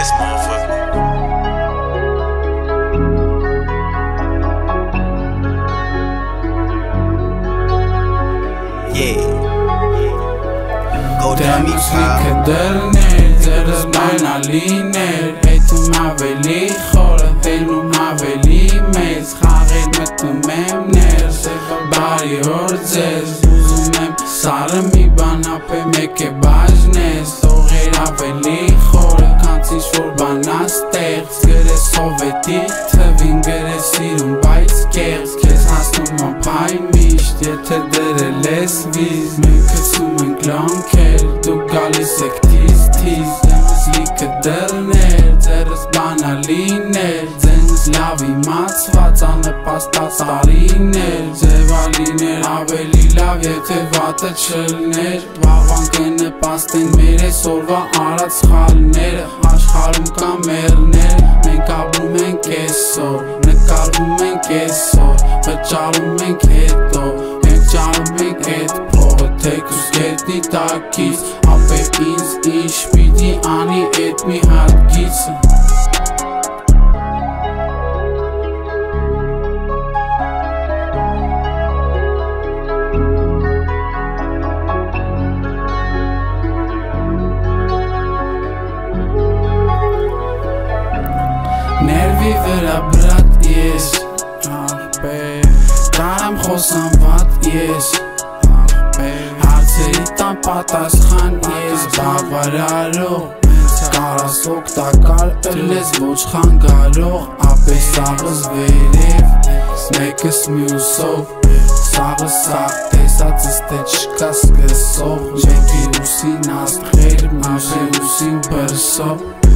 this motherfucker. Ձերս բանալիներ Հետում ավելի խորը Տենում ավելի մեծ Խաղեր մտնում եմ ներս Բարի օր ձեզ Ուզում եմ սարը մի բան ապե մեկ է բաժնես Տողեր ավելի խորը Կանց ինչ-որ բանաստեղծ Գրես սովետի թվին Գրես սիրում բայց կեղծ Քեզ հասնում ապայ միշտ Եթե դրել ես վիզ Մենք հսում ենք լանքեր Դուք գալիս եք թիզ Ձենս լիքը դրներ Ձերս բանալիներ Ձենս լավ իմացված Անպաստած տարիներ Ձևալիներ ավելի լավ Եթե վատը չլներ Վաղվան կնպաստեն մեր այսօրվա արած սխալները Աշխարհում կա մեռներ Մենք ապրում ենք այսօր Նկարվում ենք այսօր Վճարում ենք հետո Մենք ճարում ենք այդ փողը Թեկուս գետնի տակից Ապե ինձ ինչ պիտի անի էդ մի հատ գիծը Ներվի վրա բրատ ես Կարամ խոսամ վատ ես Հարցերի տան պատասխան ես Բավարարող Կարաս օգտակար ըլես ոչ խանգարող Ապե սաղս վերև Մեկս մյուսով Սաղս սաղ տեսածս թե չկա սկսող Մեկի ուսին աստղեր Մաշե ուսին բրսով